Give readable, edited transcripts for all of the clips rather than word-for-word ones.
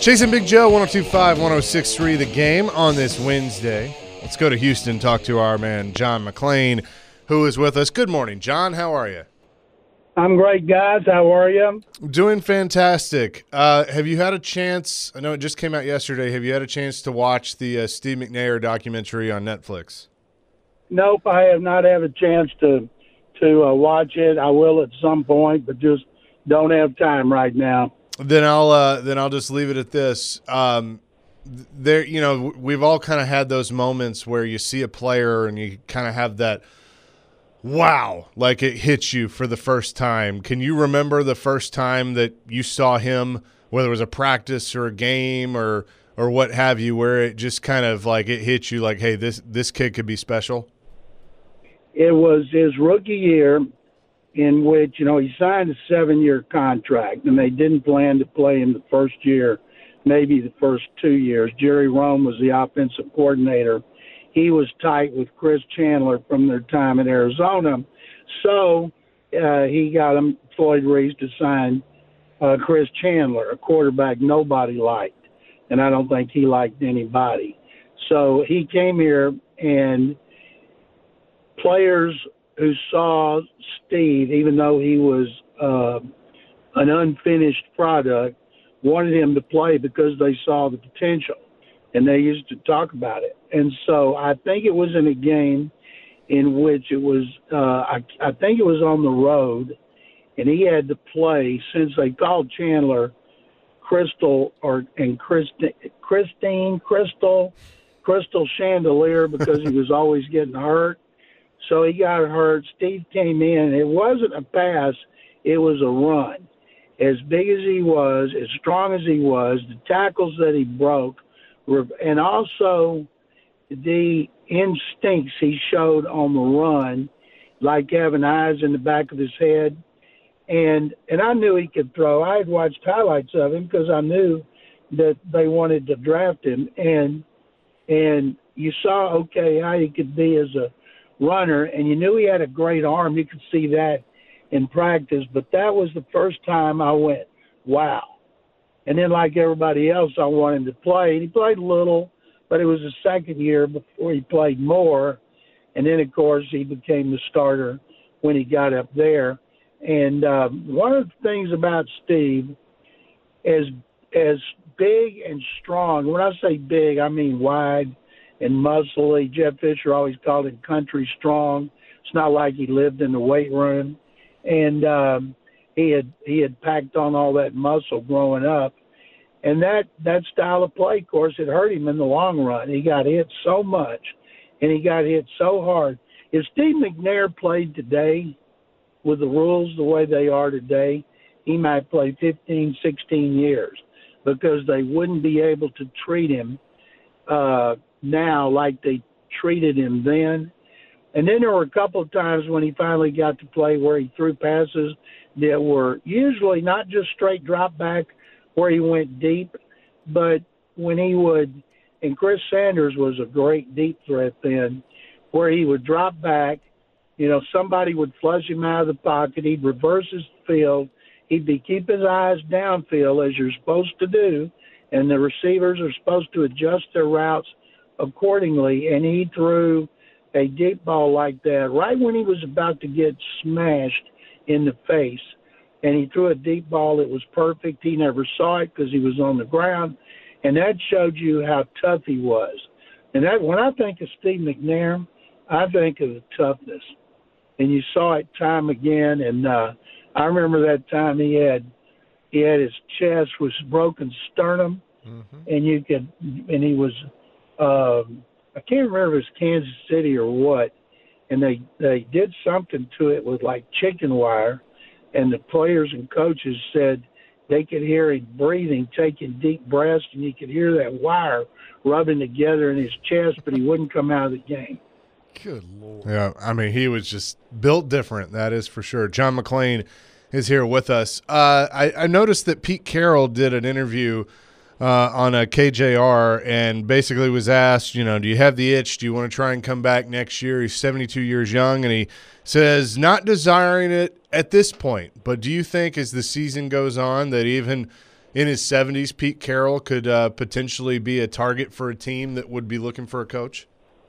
Chasing Big Joe, 102.5, 106.3 The Game on this Wednesday. Let's go to Houston, talk to our man John McClain, who is with us. Good morning, John. How are you? I'm great, guys. How are you? Doing fantastic. Have you had a chance – I know it just came out yesterday. Have you had a chance to watch the Steve McNair documentary on Netflix? Nope, I have not had a chance to watch it. I will at some point, but just don't have time right now. Then I'll just leave it at this. We've all kind of had those moments where you see a player and you kind of have that wow, like it hits you for the first time. Can you remember the first time that you saw him, whether it was a practice or a game or what have you, where it just kind of like it hit you like, hey, this kid could be special? It was his rookie year, in which, he signed a 7-year contract, and they didn't plan to play him the first year, maybe the first 2 years. Jerry Rome was the offensive coordinator. He was tight with Chris Chandler from their time in Arizona. So he got him, Floyd Reese, to sign Chris Chandler, a quarterback nobody liked, and I don't think he liked anybody. So he came here, and players who saw Steve, even though he was an unfinished product, wanted him to play because they saw the potential, and they used to talk about it. And so I think it was in a game in which it was I think it was on the road, and he had to play, since they called Chandler Crystal Chandelier because he was always getting hurt. So he got hurt. Steve came in. It wasn't a pass. It was a run. As big as he was, as strong as he was, the tackles that he broke, and also the instincts he showed on the run, like having eyes in the back of his head. And I knew he could throw. I had watched highlights of him because I knew that they wanted to draft him. And you saw, okay, how he could be as a runner, and you knew he had a great arm. You could see that in practice, but that was the first time I went, wow. And then, like everybody else, I wanted him to play. He played little, but it was the second year before he played more. And then, of course, he became the starter when he got up there. And one of the things about Steve, as big and strong, when I say big, I mean wide and muscly. Jeff Fisher always called him country strong. It's not like he lived in the weight room. And he had packed on all that muscle growing up. And that style of play, of course, it hurt him in the long run. He got hit so much, and he got hit so hard. If Steve McNair played today with the rules the way they are today, he might play 15, 16 years because they wouldn't be able to treat him now like they treated him then. And then there were a couple of times when he finally got to play where he threw passes that were usually not just straight drop back where he went deep, but when he would, and Chris Sanders was a great deep threat then, where he would drop back, somebody would flush him out of the pocket, he'd reverse his field, he'd keep his eyes downfield as you're supposed to do, and the receivers are supposed to adjust their routes accordingly, and he threw a deep ball like that right when he was about to get smashed in the face, and he threw a deep ball that was perfect. He never saw it because he was on the ground, and that showed you how tough he was. And that, when I think of Steve McNair, I think of the toughness, and you saw it time again. And I remember that time he had his chest was broken sternum, and he was I can't remember if it was Kansas City or what, and they did something to it with like chicken wire, and the players and coaches said they could hear him breathing, taking deep breaths, and you could hear that wire rubbing together in his chest, but he wouldn't come out of the game. Good Lord. Yeah, I mean, he was just built different, that is for sure. John McClain is here with us. I noticed that Pete Carroll did an interview on a KJR and basically was asked, do you have the itch? Do you want to try and come back next year? He's 72 years young, and he says not desiring it at this point. But do you think as the season goes on that even, in his 70s, Pete Carroll could potentially be a target for a team that would be looking for a coach?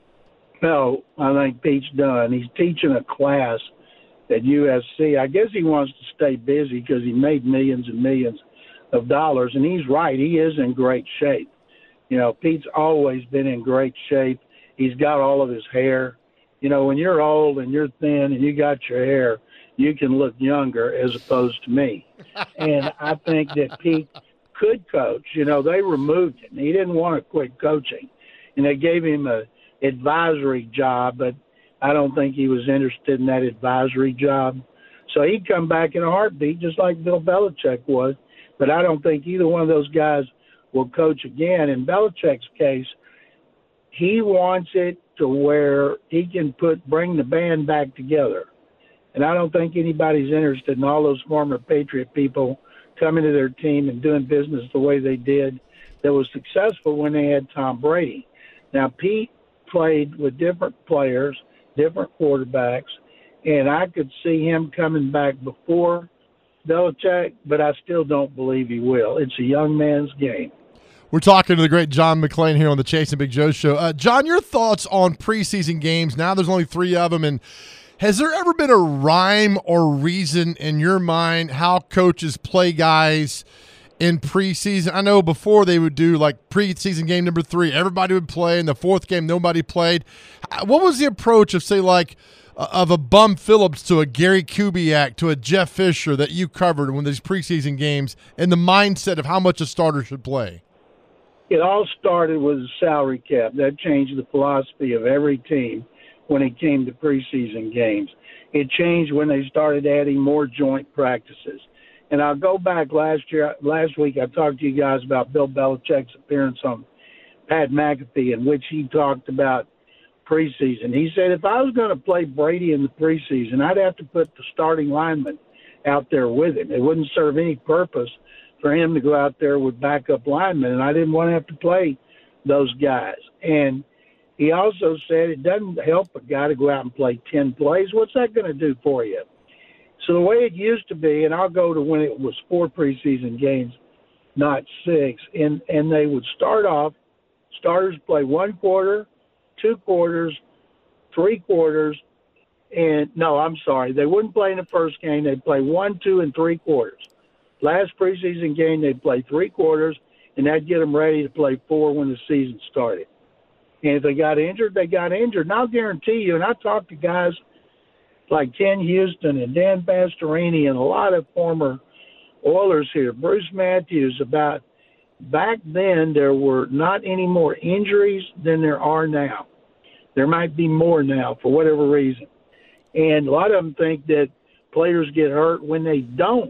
No, I think Pete's done. He's teaching a class at USC. I guess he wants to stay busy because he made millions and millions of dollars, and he's right. He is in great shape. You know, Pete's always been in great shape. He's got all of his hair. You know, when you're old and you're thin and you got your hair, you can look younger as opposed to me. And I think that Pete could coach. You know, they removed him. He didn't want to quit coaching, and they gave him a advisory job, but I don't think he was interested in that advisory job. So he'd come back in a heartbeat, just like Bill Belichick was. But I don't think either one of those guys will coach again. In Belichick's case, he wants it to where he can bring the band back together. And I don't think anybody's interested in all those former Patriot people coming to their team and doing business the way they did that was successful when they had Tom Brady. Now, Pete played with different players, different quarterbacks, and I could see him coming back before Belichick, but I still don't believe he will. It's a young man's game. We're talking to the great John McClain here on the Chase and Big Joe Show. John, your thoughts on preseason games? Now there's only 3 of them, and has there ever been a rhyme or reason in your mind how coaches play guys in preseason? I know before they would do like preseason game number 3, everybody would play, and the 4th game nobody played. What was the approach of, say, like of a Bum Phillips to a Gary Kubiak to a Jeff Fisher that you covered when these preseason games, and the mindset of how much a starter should play? It all started with the salary cap. That changed the philosophy of every team when it came to preseason games. It changed when they started adding more joint practices. And I'll go back last week, I talked to you guys about Bill Belichick's appearance on Pat McAfee, in which he talked about preseason. He said, if I was going to play Brady in the preseason, I'd have to put the starting lineman out there with him. It wouldn't serve any purpose for him to go out there with backup linemen, and I didn't want to have to play those guys. And he also said it doesn't help a guy to go out and play 10 plays. What's that going to do for you? So the way it used to be, and I'll go to when it was 4 preseason games, not 6, and they would start off, starters play 1 quarter, 2 quarters, 3 quarters, and no, I'm sorry, they wouldn't play in the first game. They'd play 1, 2, and 3 quarters. Last preseason game, they'd play 3 quarters, and that'd get them ready to play 4 when the season started. And if they got injured, they got injured. And I'll guarantee you, and I talked to guys like Ken Houston and Dan Pastorini and a lot of former Oilers here, Bruce Matthews, about back then there were not any more injuries than there are now. There might be more now for whatever reason. And a lot of them think that players get hurt when they don't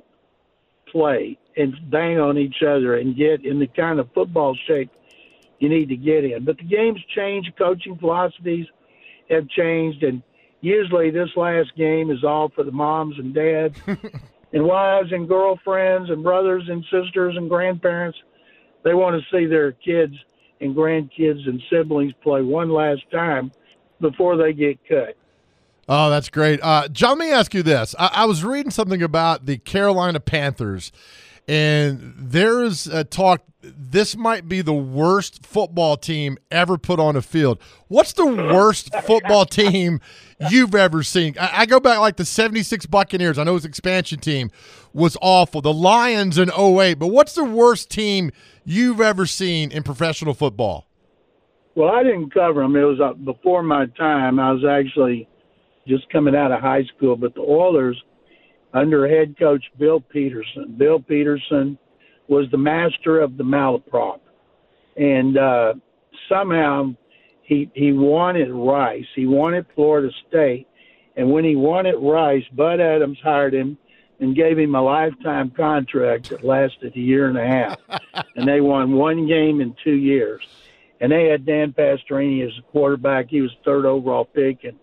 play and bang on each other and get in the kind of football shape you need to get in. But the game's changed, coaching philosophies have changed, and usually this last game is all for the moms and dads and wives and girlfriends and brothers and sisters and grandparents. They want to see their kids and grandkids and siblings play one last time before they get cut. Oh, that's great. John, let me ask you this. I was reading something about the Carolina Panthers, and there's talk this might be the worst football team ever put on a field. What's the worst football team you've ever seen? I go back like the 76 Buccaneers. I know his expansion team was awful. The Lions in 08. But what's the worst team you've ever seen in professional football? Well, I didn't cover them. It was before my time. I was actually just coming out of high school. But the Oilers, under head coach Bill Peterson. Bill Peterson was the master of the malaprop. And somehow he wanted Rice. He wanted Florida State. And when he wanted Rice, Bud Adams hired him and gave him a lifetime contract that lasted a year and a half. And they won 1 game in 2 years. And they had Dan Pastorini as a quarterback. He was third overall pick in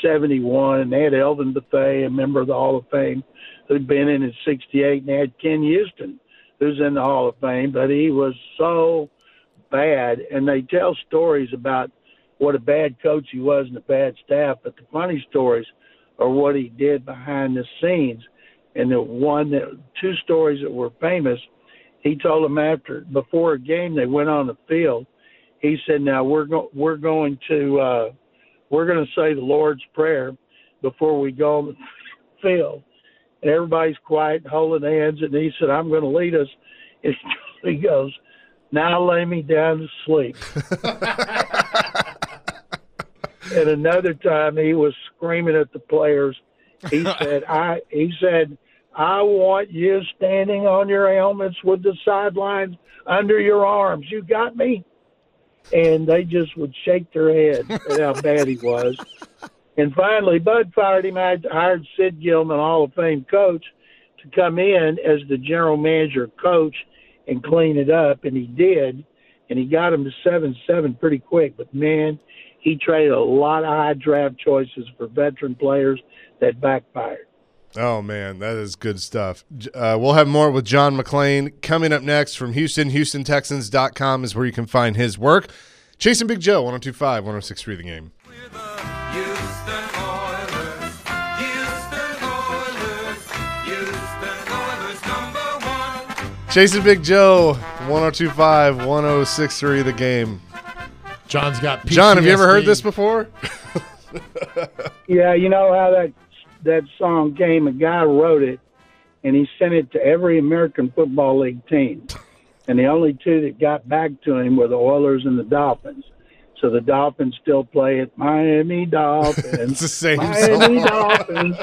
71. And they had Elvin Bethea, a member of the Hall of Fame, who'd been in 68. And they had Ken Houston, who's in the Hall of Fame. But he was so bad. And they tell stories about what a bad coach he was and a bad staff. But the funny stories are what he did behind the scenes. And the 2 stories that were famous he told them before a game they went on the field, he said, now we're going to say the Lord's Prayer before we go on the field. And everybody's quiet, holding hands, and he said, I'm going to lead us. And he goes, now lay me down to sleep. And another time he was screaming at the players. He said, I want you standing on your helmets with the sidelines under your arms. You got me? And they just would shake their head at how bad he was. And finally, Bud fired him. I hired Sid Gilman, Hall of Fame coach, to come in as the general manager coach and clean it up. And he did. And he got him to 7-7 pretty quick. But, man, he traded a lot of high draft choices for veteran players that backfired. Oh, man, that is good stuff. We'll have more with John McClain coming up next from Houston. HoustonTexans.com is where you can find his work. Chasing Big Joe, 102.5, 106.3 The Game. Chasing Big Joe, 102.5, 106.3 The Game. John's got PTSD. John, have you ever heard this before? Yeah, you know how that song came? A guy wrote it, and he sent it to every American Football League team. And the only two that got back to him were the Oilers and the Dolphins. So the Dolphins still play it, Miami Dolphins. It's the same Miami song. Dolphins.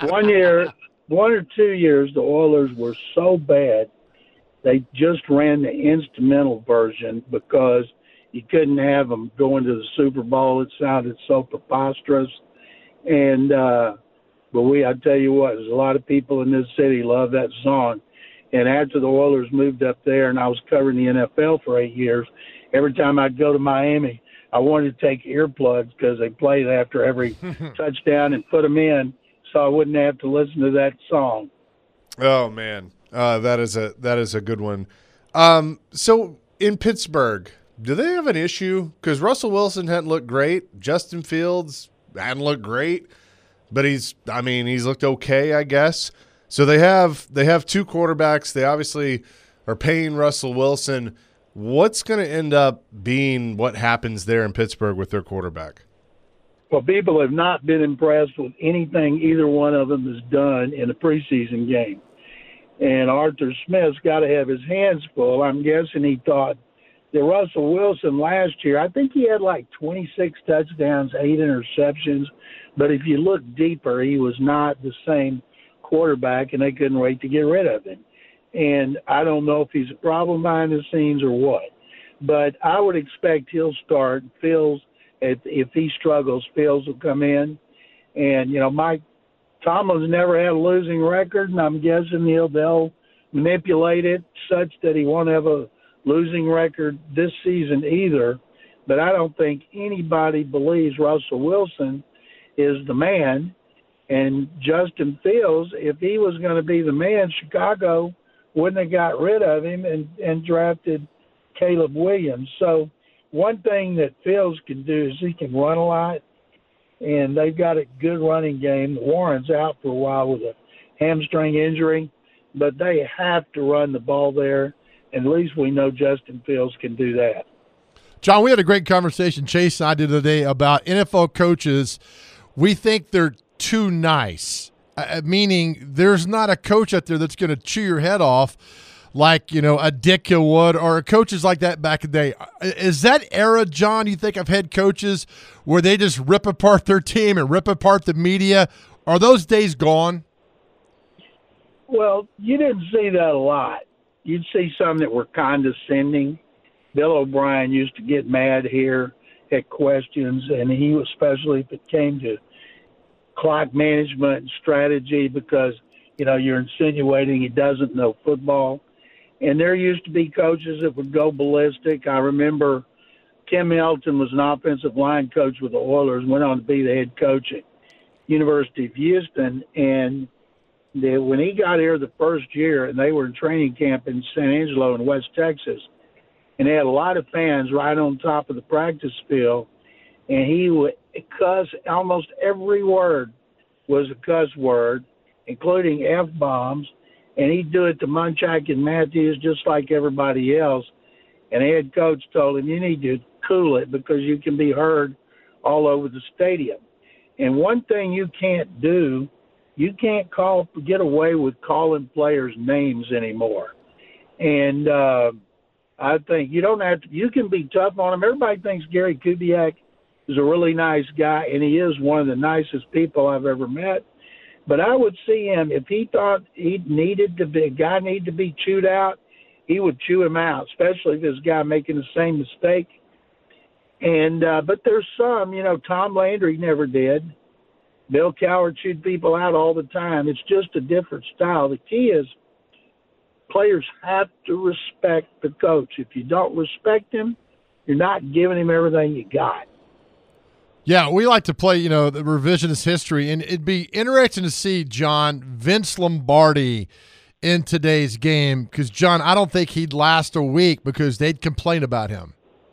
1 or 2 years, the Oilers were so bad, they just ran the instrumental version because you couldn't have them going to the Super Bowl. It sounded so preposterous. And but I tell you what, there's a lot of people in this city love that song. And after the Oilers moved up there, and I was covering the NFL for 8 years, every time I'd go to Miami, I wanted to take earplugs because they played after every touchdown and put them in, so I wouldn't have to listen to that song. Oh man, that is a good one. So in Pittsburgh, do they have an issue? Because Russell Wilson hadn't looked great, Justin Fields hadn't looked great, but he's looked okay, I guess. So they have two quarterbacks. They obviously are paying Russell Wilson. What's going to end up being what happens there in Pittsburgh with their quarterback? Well, people have not been impressed with anything either one of them has done in a preseason game. And Arthur Smith's got to have his hands full. I'm guessing he thought that Russell Wilson last year, I think he had like 26 touchdowns, 8 interceptions. But if you look deeper, he was not the same quarterback, and they couldn't wait to get rid of him. And I don't know if he's a problem behind the scenes or what. But I would expect he'll start. Fields, if he struggles, Fields will come in. And, Mike Tomlin's never had a losing record, and I'm guessing they'll manipulate it such that he won't have a losing record this season either. But I don't think anybody believes Russell Wilson is the man. And Justin Fields, if he was going to be the man, Chicago wouldn't have got rid of him and drafted Caleb Williams. So one thing that Fields can do is he can run a lot, and they've got a good running game. Warren's out for a while with a hamstring injury, but they have to run the ball there, and at least we know Justin Fields can do that. John, we had a great conversation, Chase and I did today, about NFL coaches. We think they're too nice, meaning there's not a coach out there that's going to chew your head off like, a Ditka would, or coaches like that back in the day. Is that era, John, you think, of head coaches where they just rip apart their team and rip apart the media? Are those days gone? Well, you didn't see that a lot. You'd see some that were condescending. Bill O'Brien used to get mad here at questions, and he, especially if it came to clock management and strategy, because, you're insinuating he doesn't know football. And there used to be coaches that would go ballistic. I remember Tim Elton was an offensive line coach with the Oilers, went on to be the head coach at University of Houston. And when he got here the first year, and they were in training camp in San Angelo in West Texas, and they had a lot of fans right on top of the practice field, and he would cuss. Almost every word was a cuss word, including F-bombs. and he'd do it to Munchak and Matthews just like everybody else. And the head coach told him, you need to cool it because you can be heard all over the stadium. And one thing you can't do, you can't get away with calling players names anymore. And I think you don't have to. You can be tough on them. Everybody thinks Gary Kubiak is a really nice guy, and he is one of the nicest people I've ever met. But I would see him if he thought a guy needed to be chewed out, he would chew him out, especially if this guy making the same mistake. And but there's some, Tom Landry never did. Bill Cowher chewed people out all the time. It's just a different style. The key is players have to respect the coach. If you don't respect him, you're not giving him everything you got. Yeah, we like to play, the revisionist history, and it'd be interesting to see, John, Vince Lombardi in today's game because, John, I don't think he'd last a week because they'd complain about him.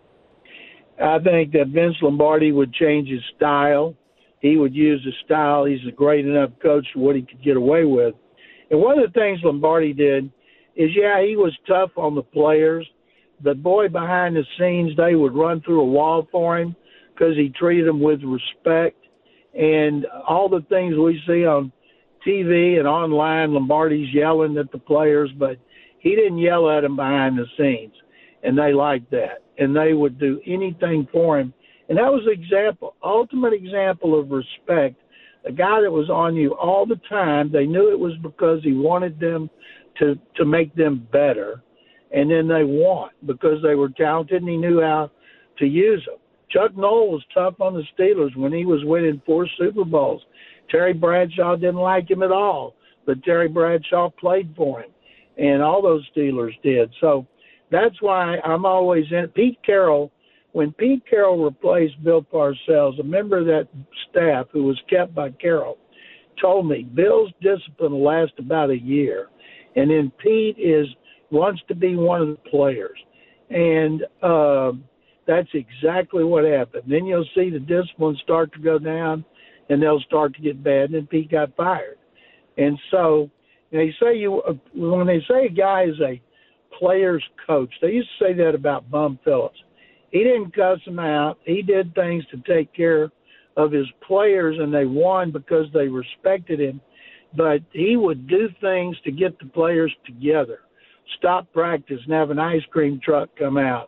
I think that Vince Lombardi would change his style. He would use his style. He's a great enough coach for what he could get away with. And one of the things Lombardi did is, he was tough on the players, but boy, behind the scenes, they would run through a wall for him because he treated them with respect. And all the things we see on TV and online, Lombardi's yelling at the players, but he didn't yell at them behind the scenes, and they liked that. And they would do anything for him. And that was the ultimate example of respect. A guy that was on you all the time, they knew it was because he wanted them to make them better. And then they won because they were talented and he knew how to use them. Chuck Noll was tough on the Steelers when he was winning 4 Super Bowls. Terry Bradshaw didn't like him at all, but Terry Bradshaw played for him. And all those Steelers did. So that's why I'm always in it. Pete Carroll, when Pete Carroll replaced Bill Parcells, a member of that staff who was kept by Carroll told me Bill's discipline will last about a year. And then Pete wants to be one of the players. And that's exactly what happened. Then you'll see the discipline start to go down, and they'll start to get bad, and then Pete got fired. And so when they say a guy is a player's coach, they used to say that about Bum Phillips. He didn't cuss them out. He did things to take care of his players, and they won because they respected him. But he would do things to get the players together, stop practice and have an ice cream truck come out,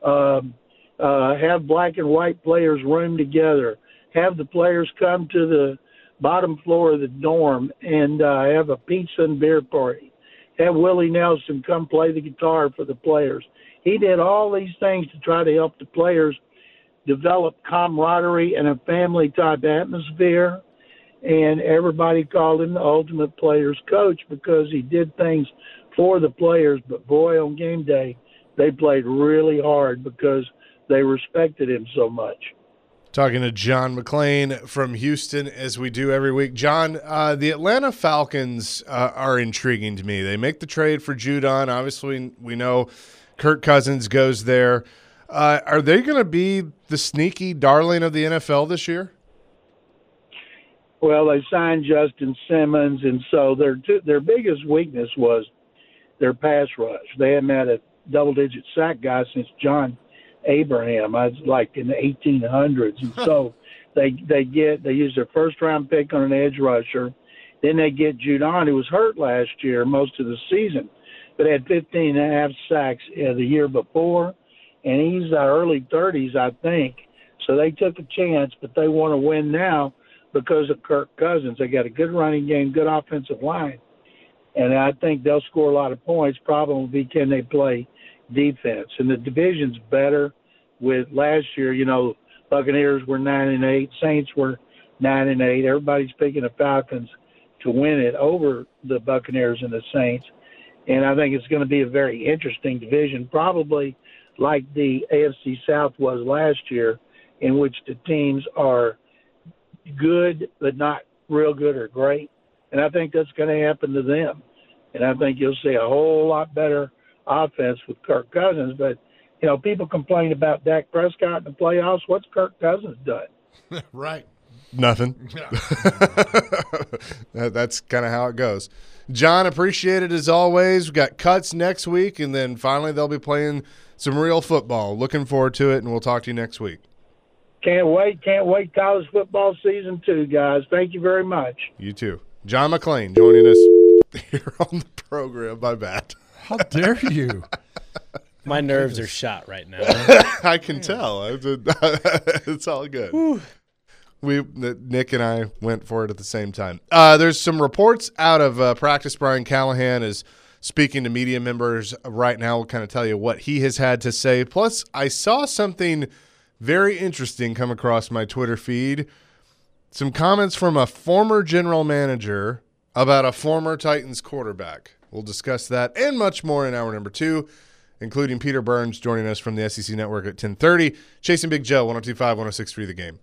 have black and white players room together, have the players come to the bottom floor of the dorm and have a pizza and beer party, have Willie Nelson come play the guitar for the players. He did all these things to try to help the players develop camaraderie and a family-type atmosphere. And everybody called him the ultimate player's coach because he did things for the players. But, boy, on game day, they played really hard because they respected him so much. Talking to John McClain from Houston, as we do every week. John, the Atlanta Falcons are intriguing to me. They make the trade for Judon. Obviously, we know Kirk Cousins goes there. Are they going to be the sneaky darling of the NFL this year? Well, they signed Justin Simmons, and so their biggest weakness was their pass rush. They haven't had a double-digit sack guy since John Abraham. I was like in the 1800s, and so they use their first-round pick on an edge rusher. Then they get Judon, who was hurt last year most of the season, but had 15 and a half sacks the year before, and he's early 30s, I think. So they took a chance, but they want to win now because of Kirk Cousins. They got a good running game, good offensive line, and I think they'll score a lot of points. Problem will be, can they play defense? And the division's better. With last year, Buccaneers were 9-8, Saints were 9-8. Everybody's picking the Falcons to win it over the Buccaneers and the Saints. And I think it's going to be a very interesting division, probably like the AFC South was last year, in which the teams are good but not real good or great. And I think that's going to happen to them. And I think you'll see a whole lot better offense with Kirk Cousins. But, people complain about Dak Prescott in the playoffs. What's Kirk Cousins done? Right. Nothing. That's kind of how it goes. John, appreciate it as always. We've got cuts next week, and then finally they'll be playing some real football. Looking forward to it, and we'll talk to you next week. Can't wait college football season 2, guys. Thank you very much. You too. John McClain joining us here on the program. My bad. How dare you? My nerves are shot right now. I can tell. It's all good. Nick and I went for it at the same time. There's some reports out of practice. Brian Callahan is speaking to media members right now. We'll kind of tell you what he has had to say. Plus, I saw something very interesting come across my Twitter feed. Some comments from a former general manager about a former Titans quarterback. We'll discuss that and much more in hour number 2, including Peter Burns joining us from the SEC Network at 10:30. Chasing Big Joe, 102.5, 106.3 The Game.